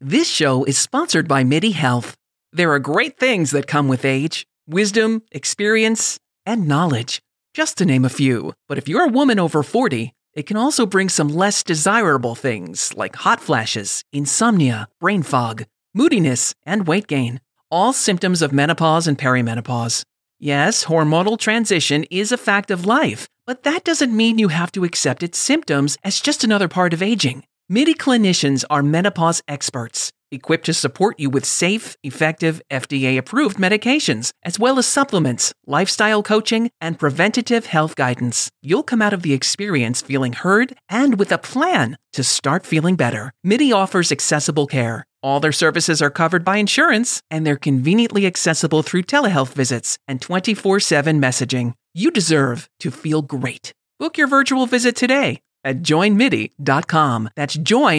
This show is sponsored by MIDI Health. There are great things that come with age: wisdom, experience, and knowledge, just to name a few. But if you're a woman over 40, it can also bring some less desirable things like hot flashes, insomnia, brain fog, moodiness, and weight gain, all symptoms of menopause and perimenopause. Yes, hormonal transition is a fact of life, but that doesn't mean you have to accept its symptoms as just another part of aging. MIDI clinicians are menopause experts, equipped to support you with safe, effective, FDA-approved medications, as well as supplements, lifestyle coaching, and preventative health guidance. You'll come out of the experience feeling heard and with a plan to start feeling better. MIDI offers accessible care. All their services are covered by insurance, and they're conveniently accessible through telehealth visits and 24/7 messaging. You deserve to feel great. Book your virtual visit today at joinmidi.com. That's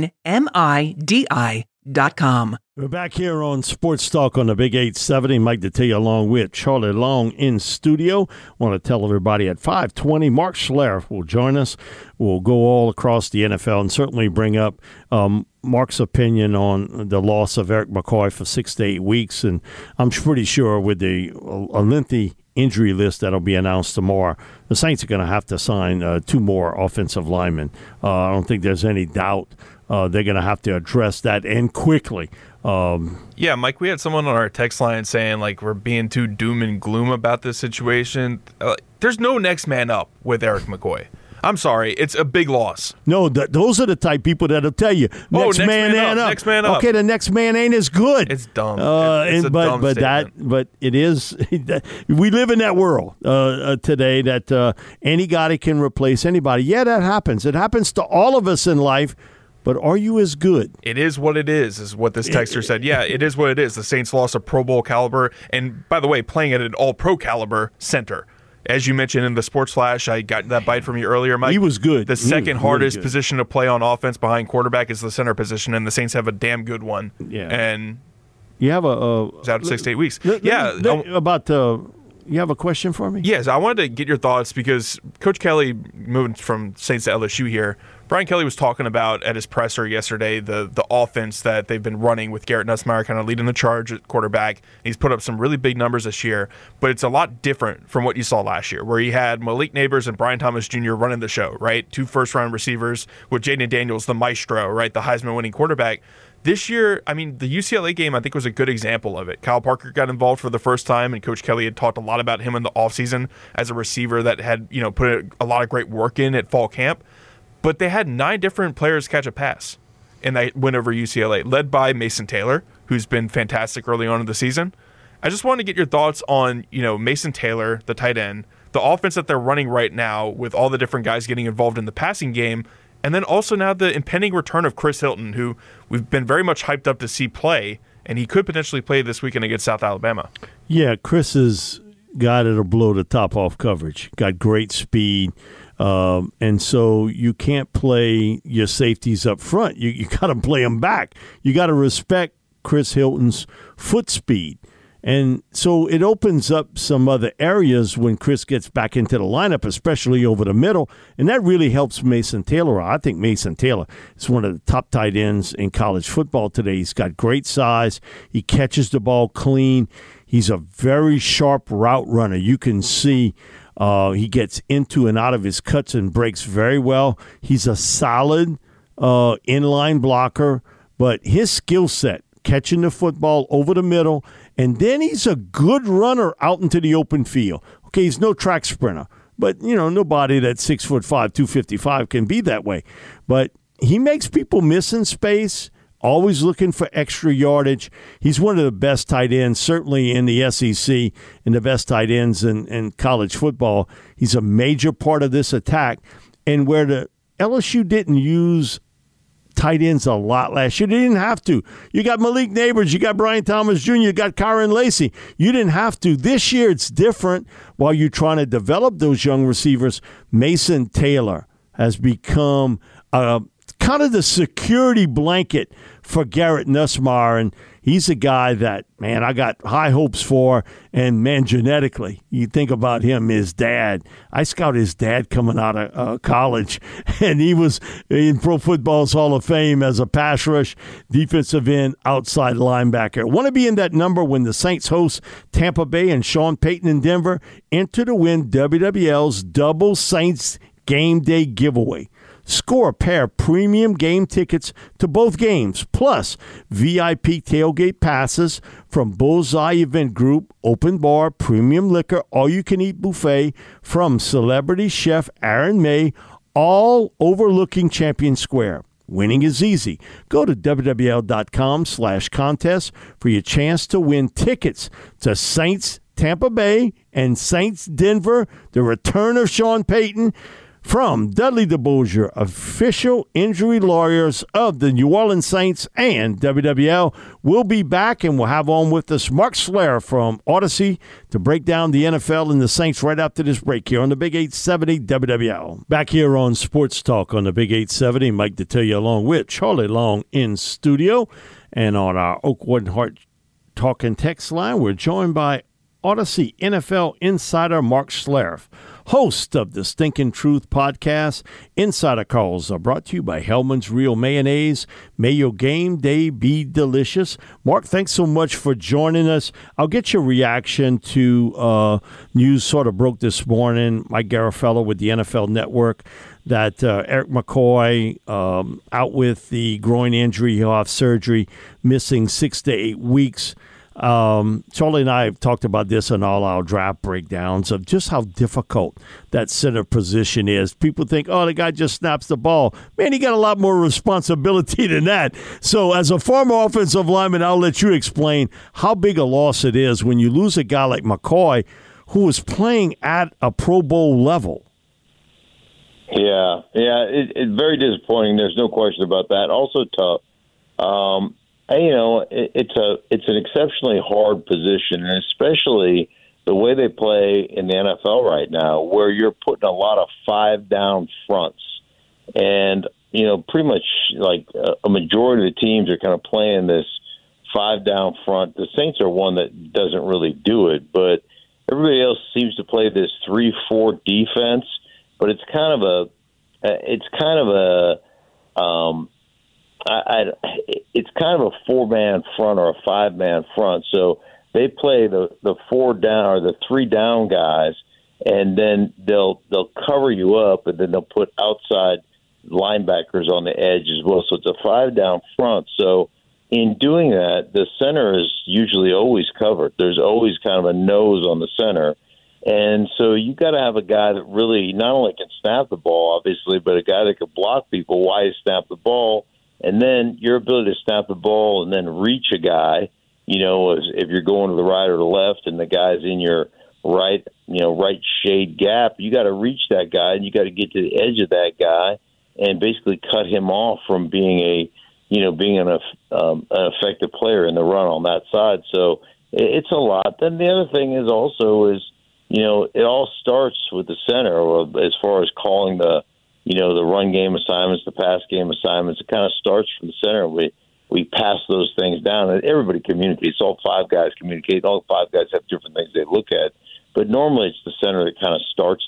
joinmidi.com. We're back here on Sports Talk on the Big 870. Mike Detillier along with Charlie Long in studio. Want to tell everybody at 5:20, Mark Schlereth will join us. We'll go all across the NFL and certainly bring up Mark's opinion on the loss of Eric McCoy for 6 to 8 weeks. And I'm pretty sure with a lengthy injury list that'll be announced tomorrow, the Saints are going to have to sign 2 more offensive linemen. I don't think there's any doubt they're going to have to address that, and quickly. Yeah, Mike, we had someone on our text line saying, like, we're being too doom and gloom about this situation. There's no next man up with Eric McCoy. I'm sorry, it's a big loss. No, those are the type people that'll tell you, next man up. Next man up. Okay, the next man ain't as good. It's dumb. It's a dumb statement. But it is. We live in that world today that any guy can replace anybody. Yeah, that happens. It happens to all of us in life. But are you as good? It is what it is what this texter said. Yeah, it is what it is. The Saints lost a Pro Bowl caliber, and by the way, playing at an all-pro caliber center. As you mentioned in the Sports Flash, I got that bite from you earlier, Mike. He was good. The second hardest position to play on offense behind quarterback is the center position, and the Saints have a damn good one. Yeah. And you have it's out 6 to 8 weeks. You have a question for me? Yes, I wanted to get your thoughts because Coach Kelly, moving from Saints to LSU here, Brian Kelly was talking about at his presser yesterday the offense that they've been running with Garrett Nussmeier kind of leading the charge at quarterback. He's put up some really big numbers this year, but it's a lot different from what you saw last year, where he had Malik Neighbors and Brian Thomas Jr. running the show, right? 2 first-round receivers with Jaden Daniels, the maestro, right? The Heisman-winning quarterback. This year, I mean, the UCLA game, I think, was a good example of it. Kyle Parker got involved for the first time, and Coach Kelly had talked a lot about him in the offseason as a receiver that had, put a lot of great work in at fall camp. But they had 9 different players catch a pass in that win over UCLA, led by Mason Taylor, who's been fantastic early on in the season. I just wanted to get your thoughts on, Mason Taylor, the tight end, the offense that they're running right now with all the different guys getting involved in the passing game, and then also now the impending return of Chris Hilton, who we've been very much hyped up to see play, and he could potentially play this weekend against South Alabama. Yeah, Chris is a guy that'll blow the top off coverage. Got great speed. And so you can't play your safeties up front. You got to play them back. You got to respect Chris Hilton's foot speed. And so it opens up some other areas when Chris gets back into the lineup, especially over the middle, and that really helps Mason Taylor. I think Mason Taylor is one of the top tight ends in college football today. He's got great size. He catches the ball clean. He's a very sharp route runner. You can see he gets into and out of his cuts and breaks very well. He's a solid inline blocker, but his skill set, catching the football over the middle, and then he's a good runner out into the open field. Okay, he's no track sprinter, but, nobody that's 6'5", 255 can be that way. But he makes people miss in space, always looking for extra yardage. He's one of the best tight ends, certainly in the SEC, and the best tight ends in college football. He's a major part of this attack. And where the LSU didn't use tight ends a lot last year, they didn't have to. You got Malik Neighbors, you got Brian Thomas Jr., you got Kyron Lacy. You didn't have to. This year it's different. While you're trying to develop those young receivers, Mason Taylor has become kind of the security blanket for Garrett Nussmeier, and he's a guy that, man, I got high hopes for. And, man, genetically, you think about him, his dad. I scouted his dad coming out of college, and he was in Pro Football's Hall of Fame as a pass rush, defensive end, outside linebacker. Want to be in that number when the Saints host Tampa Bay and Sean Payton in Denver? Enter to win WWL's Double Saints Game Day giveaway. Score a pair of premium game tickets to both games, plus VIP tailgate passes from Bullseye Event Group, open bar, premium liquor, all-you-can-eat buffet from celebrity chef Aaron May, all overlooking Champion Square. Winning is easy. Go to WWL.com/contest for your chance to win tickets to Saints Tampa Bay and Saints Denver, the return of Sean Payton. From Dudley DeBosier, official injury lawyers of the New Orleans Saints and WWL, we'll be back, and we'll have on with us Mark Schlereth from Odyssey to break down the NFL and the Saints right after this break here on the Big 870 WWL. Back here on Sports Talk on the Big 870, Mike Detillier along with Charlie Long in studio. And on our Oakwood Heart Talking text line, we're joined by Odyssey NFL insider Mark Schlereth, host of the Stinking Truth podcast. Insider calls are brought to you by Hellman's Real Mayonnaise. May your game day be delicious. Mark, thanks so much for joining us. I'll get your reaction to news sort of broke this morning. Mike Garafolo with the NFL Network that Eric McCoy out with the groin injury. He'll have surgery, missing 6 to 8 weeks. Charlie and I have talked about this in all our draft breakdowns of just how difficult that center position is. People think, oh, the guy just snaps the ball. Man, he got a lot more responsibility than that. So as a former offensive lineman, I'll let you explain how big a loss it is when you lose a guy like McCoy who was playing at a Pro Bowl level. Yeah, it's very disappointing. There's no question about that. Also tough. It's an exceptionally hard position, and especially the way they play in the NFL right now, where you're putting a lot of 5-down fronts. And, pretty much like a majority of the teams are kind of playing this 5-down front. The Saints are one that doesn't really do it, but everybody else seems to play this 3-4 defense. But it's kind of a 4-man front or a 5-man front. So they play the 4-down or the 3-down guys, and then they'll cover you up, and then they'll put outside linebackers on the edge as well. So it's a 5-down front. So in doing that, the center is usually always covered. There's always kind of a nose on the center. And so you got to have a guy that really not only can snap the ball, obviously, but a guy that can block people while you snap the ball. And then your ability to snap the ball and then reach a guy, if you're going to the right or the left and the guy's in your right shade gap, you got to reach that guy and you got to get to the edge of that guy and basically cut him off from being an effective player in the run on that side. So it's a lot. Then the other thing is it all starts with the center, as far as calling the run game assignments, the pass game assignments. It kind of starts from the center. We pass those things down, and everybody communicates. All 5 guys communicate. All 5 guys have different things they look at, but normally it's the center that kind of starts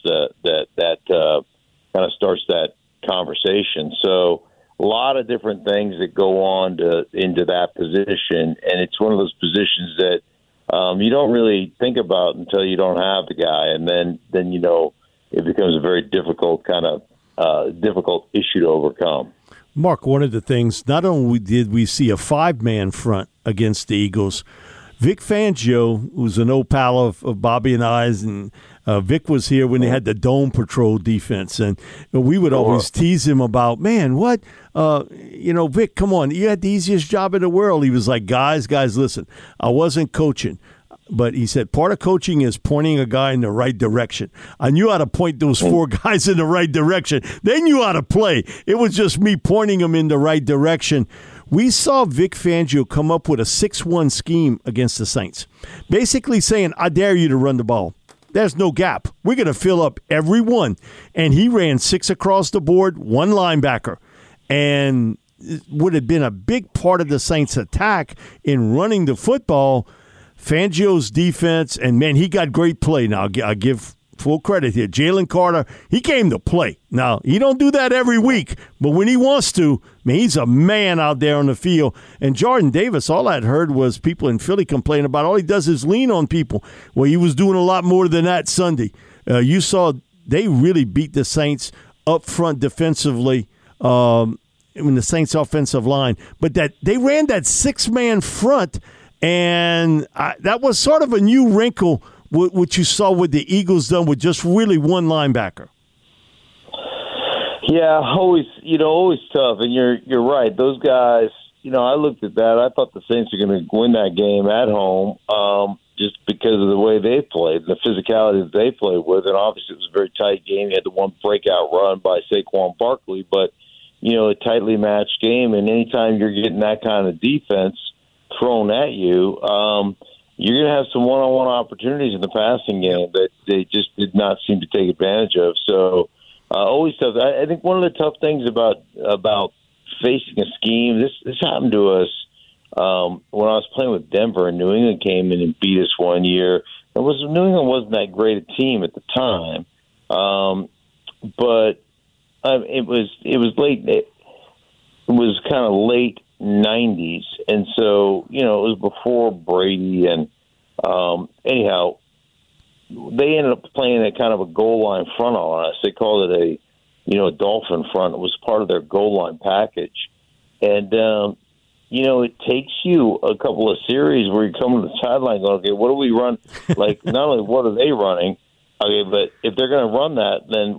that conversation. So a lot of different things that go on into that position, and it's one of those positions that you don't really think about until you don't have the guy, and then it becomes a very difficult difficult issue to overcome. Mark, one of the things, not only did we see a 5-man front against the Eagles, Vic Fangio, who's an old pal of Bobby and I's, and Vic was here when they had the Dome Patrol defense, and we would always tease him about, man, what, Vic, come on, you had the easiest job in the world. He was like, guys, listen, I wasn't coaching. But he said part of coaching is pointing a guy in the right direction. I knew how to point those 4 guys in the right direction. They knew how to play. It was just me pointing them in the right direction. We saw Vic Fangio come up with a 6-1 scheme against the Saints, basically saying, I dare you to run the ball. There's no gap. We're going to fill up every one. And he ran 6 across the board, 1 linebacker. and would have been a big part of the Saints' attack in running the football. Fangio's defense, and, man, he got great play. Now, I give full credit here. Jalen Carter, he came to play. Now, he don't do that every week, but when he wants to, man, he's a man out there on the field. And Jordan Davis, all I'd heard was people in Philly complain about all he does is lean on people. Well, he was doing a lot more than that Sunday. You saw they really beat the Saints up front defensively in the Saints' offensive line. But that they ran that six-man front, and that was sort of a new wrinkle, what you saw with the Eagles done with just really one linebacker. Yeah, always tough. And you're right. Those guys, I looked at that. I thought the Saints were going to win that game at home just because of the way they played, the physicality that they played with. And obviously it was a very tight game. You had the one breakout run by Saquon Barkley, but, a tightly matched game. And anytime you're getting that kind of defense thrown at you, you're going to have some one-on-one opportunities in the passing game that they just did not seem to take advantage of. So always tough. I think one of the tough things about facing a scheme, this happened to us when I was playing with Denver, and New England came in and beat us one year. New England wasn't that great a team at the time, but it was late. It was kind of late 90s, and so it was before Brady, and anyhow, they ended up playing a kind of a goal line front on us. They called it a dolphin front. It was part of their goal line package, and it takes you a couple of series where you come to the sideline going, okay, what do we run? Like, not only what are they running, okay, but if they're going to run that, then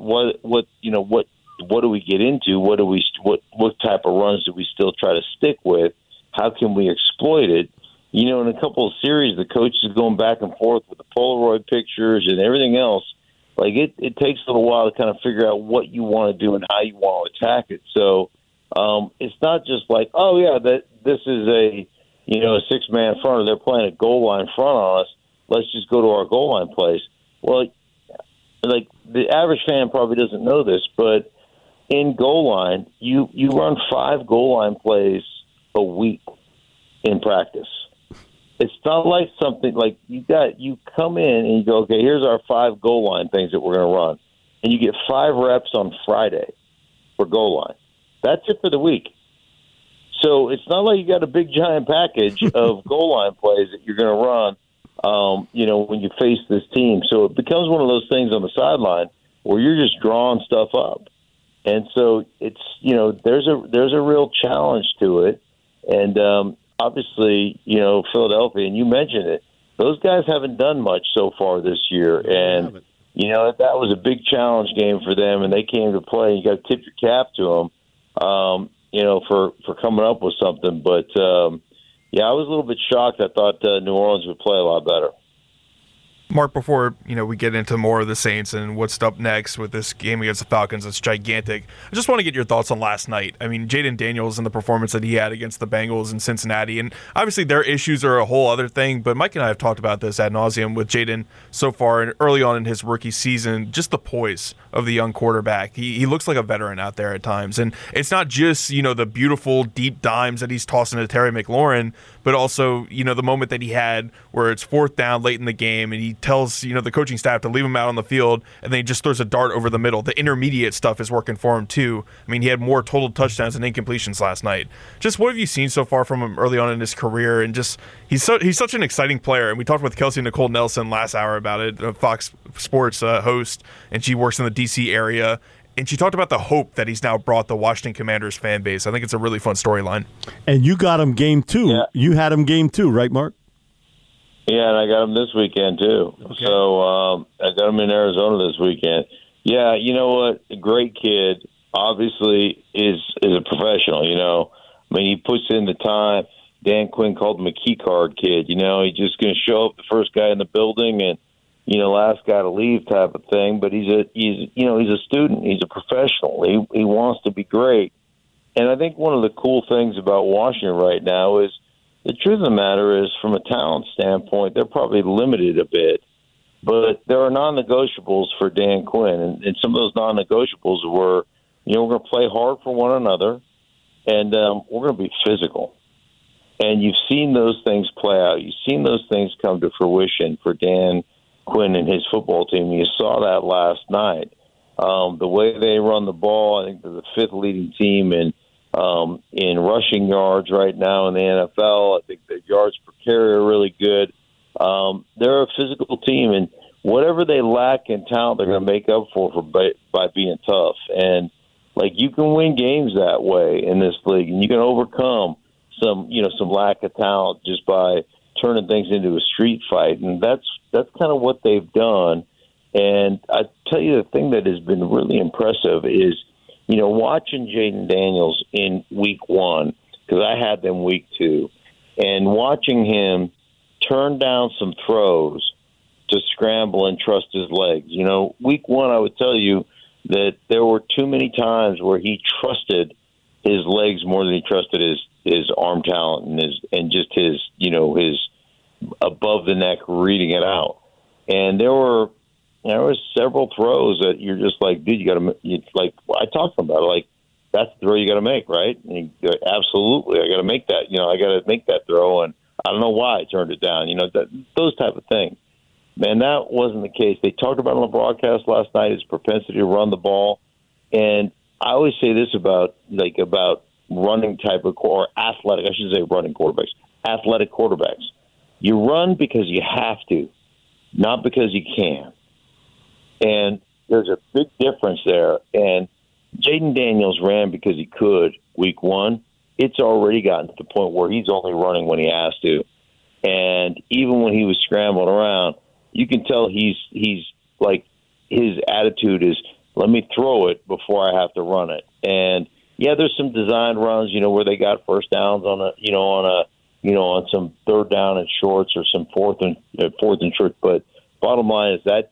what do we get into? What type of runs do we still try to stick with? How can we exploit it? In a couple of series, the coach is going back and forth with the Polaroid pictures and everything else. Like, it takes a little while to kind of figure out what you want to do and how you want to attack it. So it's not just like, oh yeah, this is a six-man front, or they're playing a goal line front on us. Let's just go to our goal line plays. Well, like, the average fan probably doesn't know this, but in goal line, you run 5 goal line plays a week in practice. It's not like something like you come in and you go, okay, here's our 5 goal line things that we're going to run, and you get 5 reps on Friday for goal line. That's it for the week. So it's not like you got a big giant package of goal line plays that you're going to run, when you face this team. So it becomes one of those things on the sideline where you're just drawing stuff up. And so it's, there's a real challenge to it. And obviously, Philadelphia, and you mentioned it, those guys haven't done much so far this year. And, that was a big challenge game for them, and they came to play. You got to tip your cap to them, for coming up with something. But, I was a little bit shocked. I thought New Orleans would play a lot better. Mark, before we get into more of the Saints and what's up next with this game against the Falcons, it's gigantic. I just want to get your thoughts on last night. I mean, Jaden Daniels and the performance that he had against the Bengals in Cincinnati, and obviously their issues are a whole other thing, but Mike and I have talked about this ad nauseum with Jaden so far and early on in his rookie season, just the poise of the young quarterback. He looks like a veteran out there at times, and it's not just, the beautiful deep dimes that he's tossing to Terry McLaurin, but also, the moment that he had where it's 4th down late in the game and he tells, the coaching staff to leave him out on the field, and then he just throws a dart over the middle. The intermediate stuff is working for him too. I mean, he had more total touchdowns and incompletions last night. Just what have you seen so far from him early on in his career? And just he's such an exciting player. And we talked with Kelsey Nicole Nelson last hour about it, a Fox Sports host, and she works in the D.C. area. And she talked about the hope that he's now brought the Washington Commanders fan base. I think it's a really fun storyline. And you got him game 2. Yeah. You had him game 2, right, Mark? Yeah, and I got him this weekend, too. Okay. So I got him in Arizona this weekend. Yeah, you know what? A great kid, obviously, is a professional, I mean, he puts in the time. Dan Quinn called him a key card kid. He's just going to show up the first guy in the building and, last guy to leave type of thing. But he's a student. He's a professional. He wants to be great. And I think one of the cool things about Washington right now is the truth of the matter is, from a talent standpoint, they're probably limited a bit. But there are non-negotiables for Dan Quinn. And some of those non-negotiables were, we're going to play hard for one another. and we're going to be physical. And you've seen those things play out. You've seen those things come to fruition for Dan Quinn and his football team. You saw that last night. The way they run the ball, I think they're the fifth leading team in rushing yards right now in the NFL. I think the yards per carry are really good. They're a physical team, and whatever they lack in talent, they're going to make up for by being tough. And like, you can win games that way in this league, and you can overcome some lack of talent just by turning things into a street fight. And that's kind of what they've done. And I tell you, the thing that has been really impressive is, watching Jayden Daniels in week 1, because I had them week 2, and watching him turn down some throws to scramble and trust his legs. Week 1, I would tell you that there were too many times where he trusted his legs more than he trusted his arm talent and just his above the neck reading it out. And there were several throws that you're just like, dude, like I talked about it, like, that's the throw you got to make, right? And you go, absolutely, I got to make that. I got to make that throw, and I don't know why I turned it down. Those type of things. Man, that wasn't the case. They talked about it on the broadcast last night, his propensity to run the ball. And I always say this about running type of or athletic. I should say running quarterbacks. Athletic quarterbacks. You run because you have to, not because you can. And there's a big difference there. And Jayden Daniels ran because he could week 1. It's already gotten to the point where he's only running when he has to. And even when he was scrambling around, you can tell he's like, his attitude is, let me throw it before I have to run it. And yeah, there's some designed runs, where they got first downs on some third down and shorts or some fourth and short. But bottom line is that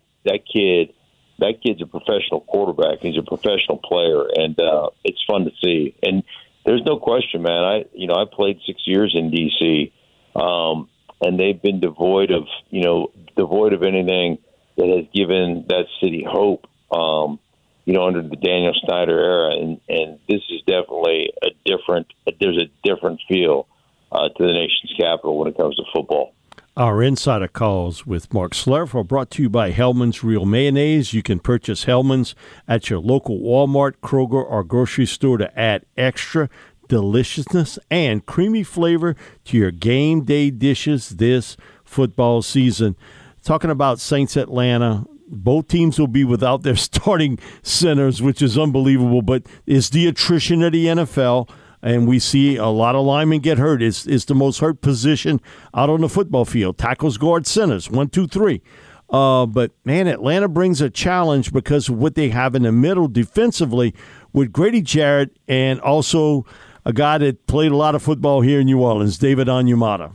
kid's a professional quarterback. He's a professional player, and it's fun to see. And there's no question, man. I played 6 years in DC, and they've been devoid of anything that has given that city hope. Under the Daniel Snyder era, and this is definitely there's a different feel to the nation's capital when it comes to football. Our Insider Calls with Mark Schlereth are brought to you by Hellman's Real Mayonnaise. You can purchase Hellman's at your local Walmart, Kroger, or grocery store to add extra deliciousness and creamy flavor to your game day dishes this football season. Talking about Saints Atlanta, both teams will be without their starting centers, which is unbelievable, but it's the attrition of the NFL, and we see a lot of linemen get hurt. It's the most hurt position out on the football field. Tackles, guards, centers, 1, 2, 3. But, man, Atlanta brings a challenge because of what they have in the middle defensively with Grady Jarrett and also a guy that played a lot of football here in New Orleans, David Onyemata.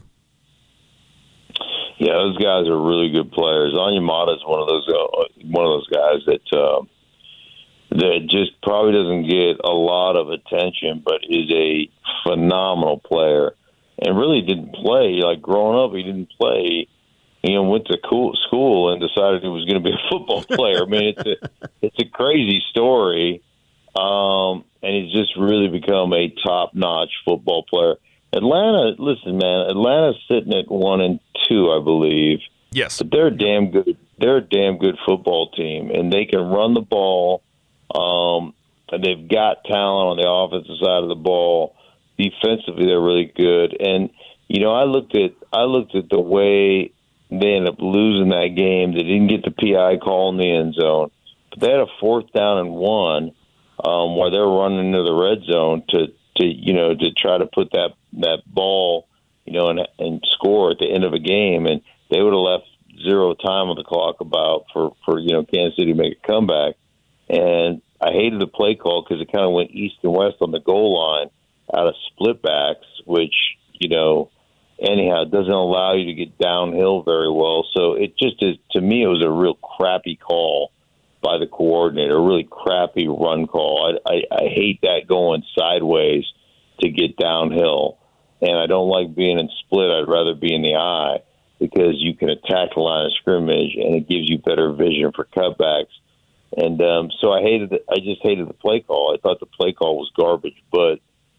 Yeah, those guys are really good players. Onyemata is one of those guys that just probably doesn't get a lot of attention, but is a phenomenal player. And really didn't play. Like, growing up, he didn't play. Went to school and decided he was going to be a football player. I mean, it's a crazy story, and he's just really become a top-notch football player. Atlanta, listen, man. Atlanta's sitting at 1-2, I believe. Yes, but they're a damn good. They're a damn good football team, and they can run the ball. And they've got talent on the offensive side of the ball. Defensively, they're really good. And I looked at the way they ended up losing that game. They didn't get the PI call in the end zone, but they had a 4th down and 1 where they're running into the red zone to try to put that ball, and score at the end of a game, and they would have left 0 time on the clock about for Kansas City to make a comeback. And I hated the play call because it kind of went east and west on the goal line out of split backs, which anyhow it doesn't allow you to get downhill very well. So it just is, to me, it was a real crappy call by the coordinator, a really crappy run call. I hate that going sideways to get downhill. And I don't like being in split. I'd rather be in the eye because you can attack the line of scrimmage and it gives you better vision for cutbacks. And so I just hated the play call. I thought the play call was garbage. But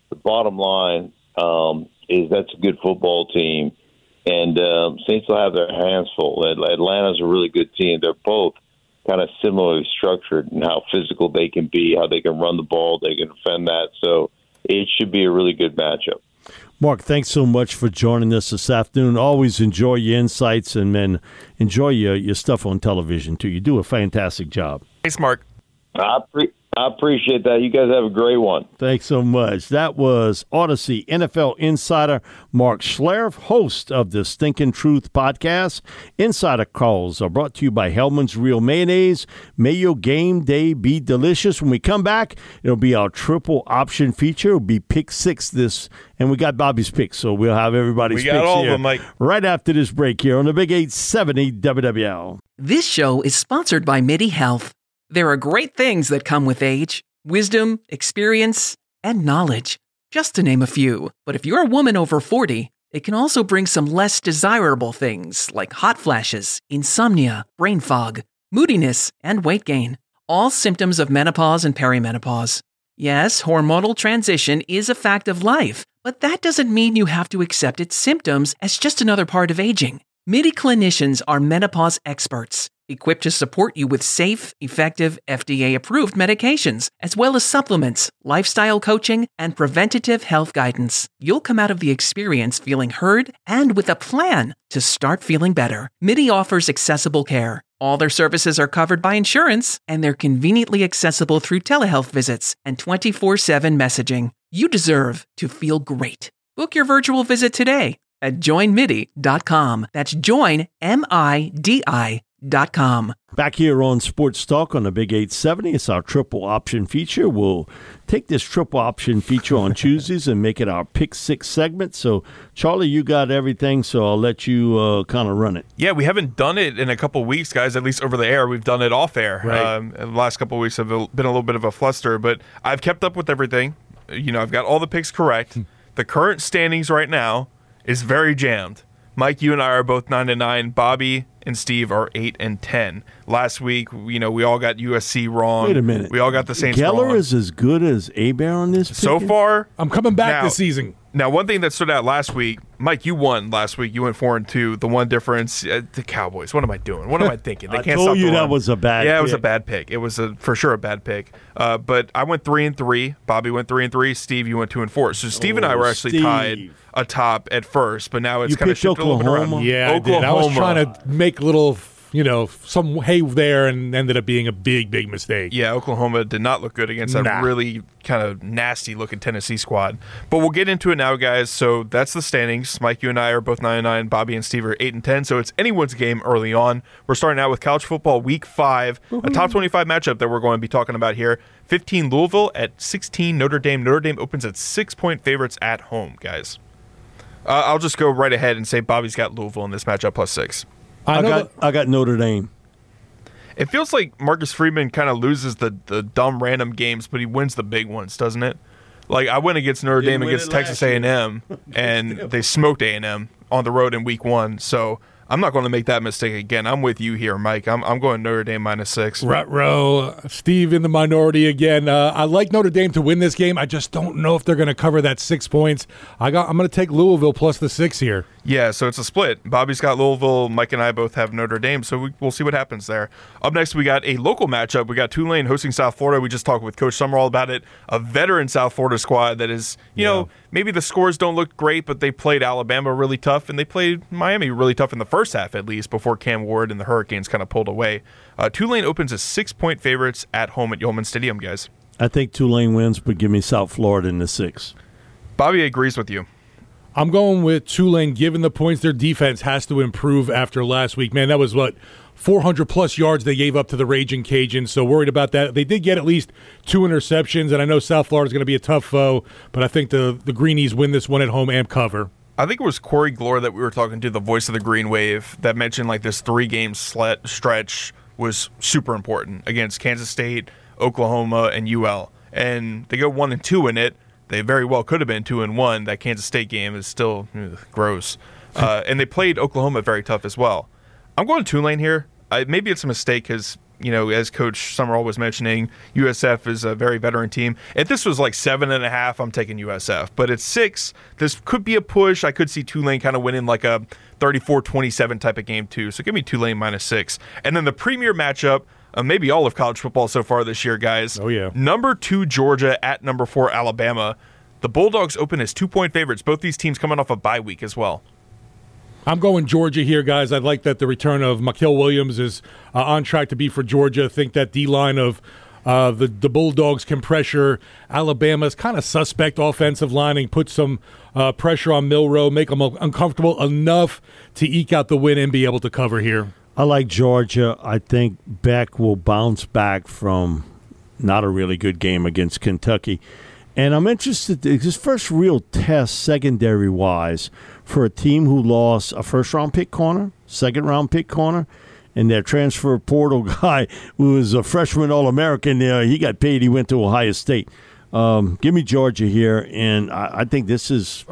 the bottom line is that's a good football team, and Saints will have their hands full. Atlanta's a really good team. They're both kind of similarly structured in how physical they can be, how they can run the ball, they can defend that. So it should be a really good matchup. Mark, thanks so much for joining us this afternoon. Always enjoy your insights and, man, enjoy your stuff on television, too. You do a fantastic job. Thanks, Mark. I appreciate that. You guys have a great one. Thanks so much. That was Odyssey NFL insider Mark Schlereth, host of the Stinkin' Truth podcast. Insider calls are brought to you by Hellman's Real Mayonnaise. May your game day be delicious. When we come back, it'll be our triple option feature. It'll be pick six and we got Bobby's picks, so we'll have everybody's picks here. We got all of them, Mike. Right after this break here on the Big 870 WWL. This show is sponsored by MIDI Health. There are great things that come with age: wisdom, experience, and knowledge, just to name a few. But if you're a woman over 40, it can also bring some less desirable things like hot flashes, insomnia, brain fog, moodiness, and weight gain, all symptoms of menopause and perimenopause. Yes, hormonal transition is a fact of life, but that doesn't mean you have to accept its symptoms as just another part of aging. MIDI clinicians are menopause experts, equipped to support you with safe, effective, FDA-approved medications, as well as supplements, lifestyle coaching, and preventative health guidance. You'll come out of the experience feeling heard and with a plan to start feeling better. MIDI offers accessible care. All their services are covered by insurance, and they're conveniently accessible through telehealth visits and 24/7 messaging. You deserve to feel great. Book your virtual visit today at joinmidi.com. That's joinmidi.com. Back here on Sports Talk on the Big 870, it's our triple option feature. We'll take this triple option feature on Tuesdays and make it our Pick Six segment. So, Charlie, you got everything, so I'll let you kind of run it. Yeah, we haven't done it in a couple weeks, guys, at least over the air. We've done it off air. Right. The last couple of weeks have been a little bit of a fluster, but I've kept up with everything. You know, I've got all the picks correct. The current standings right now is very jammed. Mike, you and I are both 9-9. Bobby and Steve are 8-10. Last week, we all got USC wrong. Wait a minute. We all got the Saints wrong. Geller is as good as Hebert on this. So far, I'm coming back this season. Now, one thing that stood out last week, Mike, you won last week. You went 4-2. The one difference, the Cowboys. What am I doing? What am I thinking? They can't told stop you the run. that was a bad. Yeah, pick. it was a bad pick. It was for sure a bad pick. But I went 3-3. Bobby went 3-3. Steve, you went 2-4. So Steve and I were actually tied atop at first, but now it's kind of shifted Oklahoma. a little bit around. Yeah, Oklahoma. I was trying to make a little, some hay there, and ended up being a big, big mistake. Yeah, Oklahoma did not look good against that really kind of nasty-looking Tennessee squad. But we'll get into it now, guys. So that's the standings. Mike, you and I are both 9-9. Bobby and Steve are 8-10. So it's anyone's game early on. We're starting out with college football week 5, a top 25 matchup that we're going to be talking about here. 15 Louisville at 16 Notre Dame. Notre Dame opens at 6-point favorites at home, guys. I'll just go right ahead and say Bobby's got Louisville in this matchup +6. I got Notre Dame. It feels like Marcus Freeman kind of loses the dumb random games, but he wins the big ones, doesn't it? Like, I went against Notre Dame against Texas A&M, and they smoked A&M on the road in week 1. So I'm not going to make that mistake again. I'm with you here, Mike. I'm going Notre Dame -6. Ruh-roh. Steve in the minority again. I like Notre Dame to win this game. I just don't know if they're going to cover that 6 points. I'm going to take Louisville plus the 6 here. Yeah, so it's a split. Bobby's got Louisville. Mike and I both have Notre Dame, so we'll see what happens there. Up next, we got a local matchup. We got Tulane hosting South Florida. We just talked with Coach Summerall about it. A veteran South Florida squad that is, maybe the scores don't look great, but they played Alabama really tough, and they played Miami really tough in the first half, at least, before Cam Ward and the Hurricanes kind of pulled away. Tulane opens as 6-point favorites at home at Yulman Stadium, guys. I think Tulane wins, but give me South Florida in the 6. Bobby agrees with you. I'm going with Tulane, given the points their defense has to improve after last week. Man, that was 400-plus yards they gave up to the Raging Cajuns, so worried about that. They did get at least 2 interceptions, and I know South Florida's going to be a tough foe, but I think the Greenies win this one at home and cover. I think it was Corey Glore that we were talking to, the voice of the Green Wave, that mentioned this 3-game stretch was super important against Kansas State, Oklahoma, and UL. And they go 1-2 in it. They very well could have been 2-1. That Kansas State game is still gross. And they played Oklahoma very tough as well. I'm going Tulane here. Maybe it's a mistake because as Coach Summerall was mentioning, USF is a very veteran team. If this was like 7.5, I'm taking USF. But at 6, this could be a push. I could see Tulane kind of winning like a 34-27 type of game too. So give me Tulane -6. And then the premier matchup, maybe all of college football so far this year, guys. Oh, yeah. Number 2 Georgia at number 4 Alabama. The Bulldogs open as 2-point favorites. Both these teams coming off a bye week as well. I'm going Georgia here, guys. I like that the return of Mikael Williams is on track to be for Georgia. I think that D-line of the Bulldogs can pressure Alabama's kind of suspect offensive lining, put some pressure on Milroe, make them uncomfortable enough to eke out the win and be able to cover here. I like Georgia. I think Beck will bounce back from not a really good game against Kentucky. And I'm interested, his first real test secondary-wise for a team who lost a first-round pick corner, second-round pick corner, and their transfer portal guy who was a freshman All-American, he got paid. He went to Ohio State. Give me Georgia here, and I think this is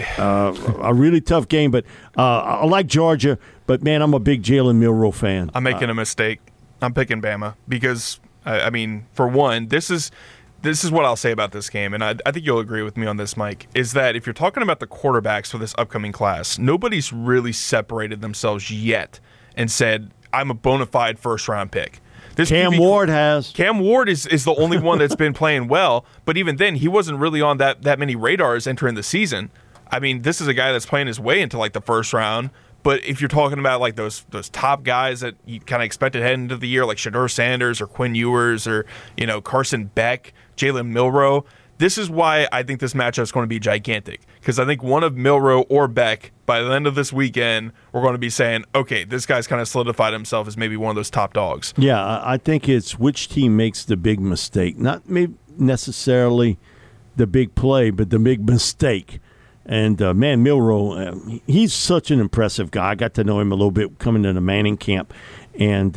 a really tough game. But I like Georgia, but, man, I'm a big Jalen Milroe fan. I'm making a mistake. I'm picking Bama because, for one, this is what I'll say about this game, and I think you'll agree with me on this, Mike, is that if you're talking about the quarterbacks for this upcoming class, nobody's really separated themselves yet and said, I'm a bona fide first-round pick. Cam Ward has. Cam Ward is the only one that's been playing well, but even then, he wasn't really on that many radars entering the season. This is a guy that's playing his way into like the first round. But if you're talking about like those top guys that you kind of expected heading into the year, like Shedeur Sanders or Quinn Ewers or Carson Beck, Jalen Milroe, this is why I think this matchup is going to be gigantic. Because I think one of Milroe or Beck, by the end of this weekend, we're going to be saying, okay, this guy's kind of solidified himself as maybe one of those top dogs. Yeah, I think it's which team makes the big mistake. Not maybe necessarily the big play, but the big mistake. And, man, Milroe, he's such an impressive guy. I got to know him a little bit coming to the Manning camp. And,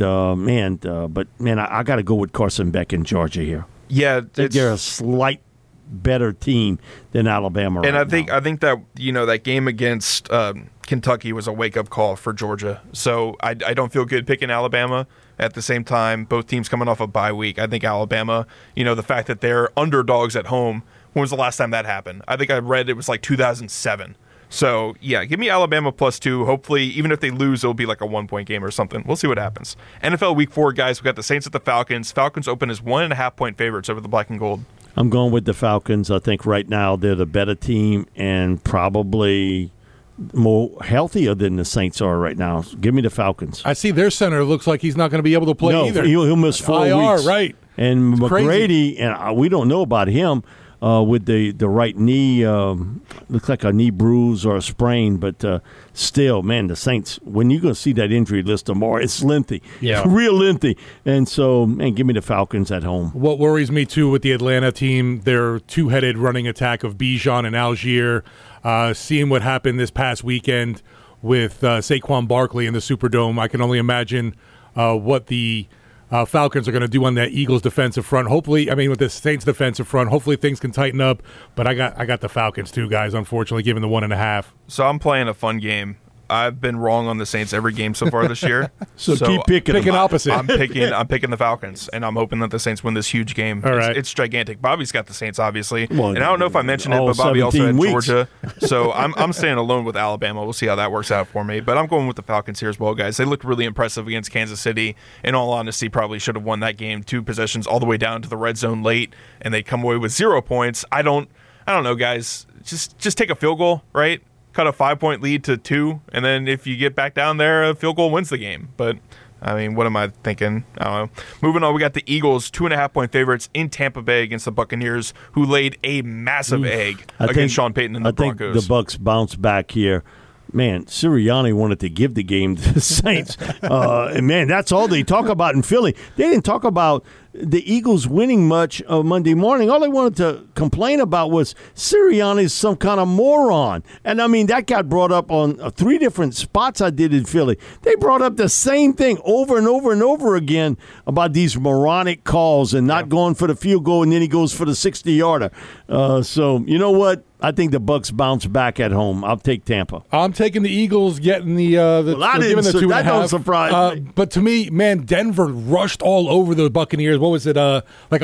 I got to go with Carson Beck in Georgia here. Yeah. They're a slight better team than Alabama right now. And I think that, that game against Kentucky was a wake-up call for Georgia. So I don't feel good picking Alabama. At the same time, both teams coming off a bye week. I think Alabama, the fact that they're underdogs at home, when was the last time that happened? I think I read it was like 2007. So, yeah, give me Alabama +2. Hopefully, even if they lose, it'll be like a 1-point game or something. We'll see what happens. NFL Week 4, guys, we got the Saints at the Falcons. Falcons open as 1.5-point favorites over the Black and Gold. I'm going with the Falcons. I think right now they're the better team and probably more healthier than the Saints are right now. So give me the Falcons. I see their center looks like he's not going to be able to play either. He'll miss 4 weeks. Right. And it's McGrady, and we don't know about him. With the right knee, looks like a knee bruise or a sprain, but still, man, the Saints, when you're going to see that injury list tomorrow, it's lengthy, real lengthy. And so, man, give me the Falcons at home. What worries me, too, with the Atlanta team, their two-headed running attack of Bijan and Algier, seeing what happened this past weekend with Saquon Barkley in the Superdome, I can only imagine what the Falcons are going to do on that Eagles defensive front. Hopefully, with the Saints defensive front, hopefully things can tighten up. But I got the Falcons too, guys, unfortunately, given the 1.5. So I'm playing a fun game. I've been wrong on the Saints every game so far this year. so keep picking opposite. I'm picking the Falcons, and I'm hoping that the Saints win this huge game. All right. It's gigantic. Bobby's got the Saints, obviously. Well, and I don't know if I mentioned it, but Bobby also had weeks. Georgia. So I'm staying alone with Alabama. We'll see how that works out for me. But I'm going with the Falcons here as well, guys. They looked really impressive against Kansas City. In all honesty, probably should have won that game 2 possessions all the way down to the red zone late, and they come away with 0 points. I don't know, guys. Just take a field goal, right? Cut a 5-point lead to 2, and then if you get back down there, a field goal wins the game. But, what am I thinking? I don't know. Moving on, we got the Eagles, 2.5-point favorites in Tampa Bay against the Buccaneers, who laid a massive egg against Sean Payton and the Broncos. I think the Bucs bounce back here. Man, Sirianni wanted to give the game to the Saints. And, man, that's all they talk about in Philly. They didn't talk about the Eagles winning much Monday morning. All they wanted to complain about was Sirianni is some kind of moron. And, I mean, that got brought up on 3 different spots I did in Philly. They brought up the same thing over and over and over again about these moronic calls and not going for the field goal, and then he goes for the 60-yarder. So, you know what? I think the Bucks bounce back at home. I'll take Tampa. I'm taking the Eagles, getting the that don't surprise me. But to me, man, Denver rushed all over the Buccaneers. What was it? Like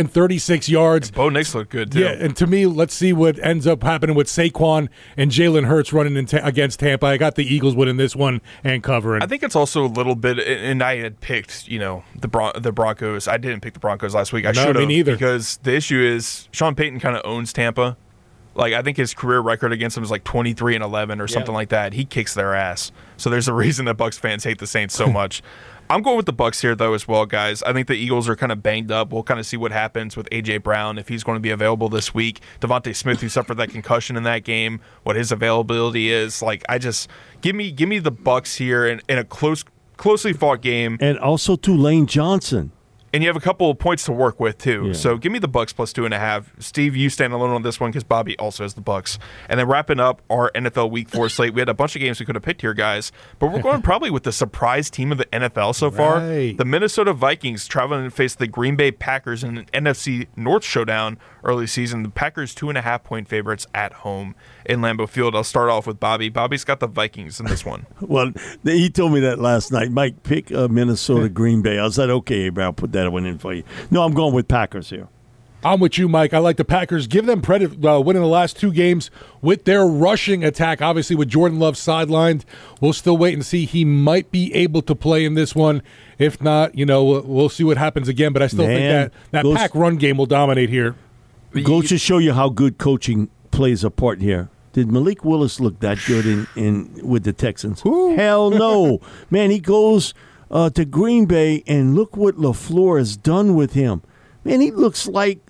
136 yards. Bo Nix looked good too. Yeah, and to me, let's see what ends up happening with Saquon and Jalen Hurts running against Tampa. I got the Eagles winning this one and covering. I think it's also a little bit, and I had picked, the Broncos. I didn't pick the Broncos last week. I should have. Me neither. Because the issue is Sean Payton kind of owns Tampa. Like, I think his career record against them is like 23-11 or something like that. He kicks their ass. So there's a reason that Bucs fans hate the Saints so much. I'm going with the Bucs here, though, as well, guys. I think the Eagles are kind of banged up. We'll kind of see what happens with A.J. Brown, if he's going to be available this week. Devontae Smith, who suffered that concussion in that game, what his availability is. Like, give me the Bucs here in a closely fought game. And also Tulane Johnson. And you have a couple of points to work with, too. Yeah. So give me the Bucs plus 2.5. Steve, you stand alone on this one because Bobby also has the Bucs. And then wrapping up our NFL Week 4 slate, we had a bunch of games we could have picked here, guys. But we're going probably with the surprise team of the NFL so far. The Minnesota Vikings traveling to face the Green Bay Packers in an NFC North showdown early season. The Packers 2.5-point favorites at home in Lambeau Field. I'll start off with Bobby. Bobby's got the Vikings in this one. Well, he told me that last night. Mike, pick Minnesota Green Bay. I said, okay, Abraham, I'll put that one in for you. No, I'm going with Packers here. I'm with you, Mike. I like the Packers. Give them credit winning the last 2 games with their rushing attack. Obviously, with Jordan Love sidelined, we'll still wait and see. He might be able to play in this one. If not, we'll see what happens again. But I still think that Pack run game will dominate here. Goes to show you how good coaching plays a part here. Did Malik Willis look that good in with the Texans? Ooh. Hell no. Man, he goes to Green Bay, and look what LaFleur has done with him. Man, he looks like,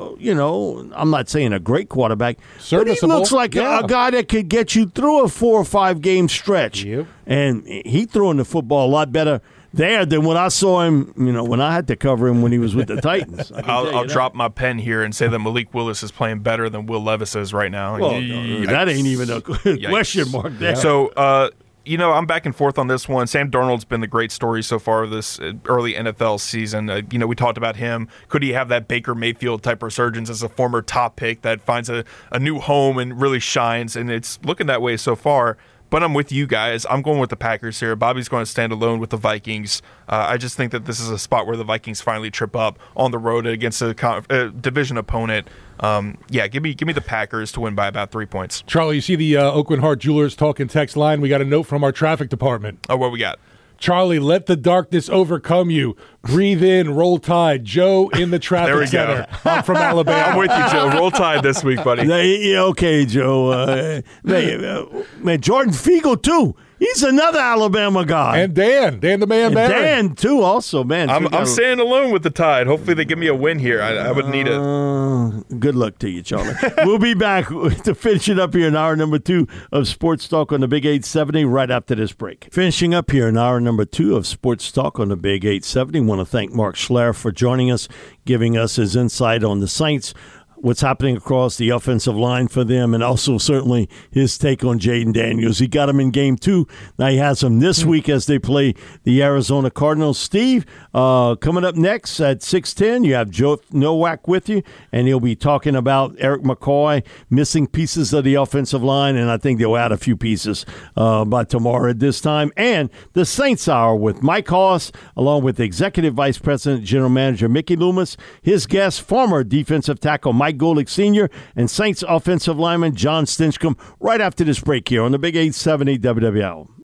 I'm not saying a great quarterback, but he looks like a guy that could get you through a 4 or 5 game stretch. Yep. And he throwing the football a lot better there than when I saw him, when I had to cover him when he was with the Titans. I'll drop my pen here and say that Malik Willis is playing better than Will Levis is right now. Well, that ain't even a question mark there. Yeah. So, I'm back and forth on this one. Sam Darnold's been the great story so far of this early NFL season. We talked about him. Could he have that Baker Mayfield type resurgence as a former top pick that finds a new home and really shines? And it's looking that way so far. But I'm with you guys. I'm going with the Packers here. Bobby's going to stand alone with the Vikings. I just think that this is a spot where the Vikings finally trip up on the road against a division opponent. Give me the Packers to win by about 3 points. Charlie, you see the Oakland Heart Jewelers talking text line? We got a note from our traffic department. Oh, what we got? Charlie, let the darkness overcome you. Breathe in, roll tide. Joe in the traffic center. I'm from Alabama. I'm with you, Joe. Roll tide this week, buddy. Okay, Joe. Man, Jordan Fiegel, too. He's another Alabama guy. And Dan the man there. Dan, too, also, man. I'm staying alone with the Tide. Hopefully they give me a win here. I would need it. Good luck to you, Charlie. We'll be back to finish it up here in hour number 2 of Sports Talk on the Big 870 right after this break. Finishing up here in hour number 2 of Sports Talk on the Big 870. Want to thank Mark Schler for joining us, giving us his insight on the Saints, what's happening across the offensive line for them, and also certainly his take on Jaden Daniels. He got him in game 2. Now he has him this week as they play the Arizona Cardinals. Steve, coming up next at 6:10, you have Joe Nowak with you, and he'll be talking about Eric McCoy missing pieces of the offensive line, and I think they'll add a few pieces by tomorrow at this time. And the Saints Hour with Mike Hoss, along with Executive Vice President, General Manager Mickey Loomis, his guest, former defensive tackle Mike Golick Sr., and Saints offensive lineman John Stinchcomb, right after this break here on the Big 870 WWL.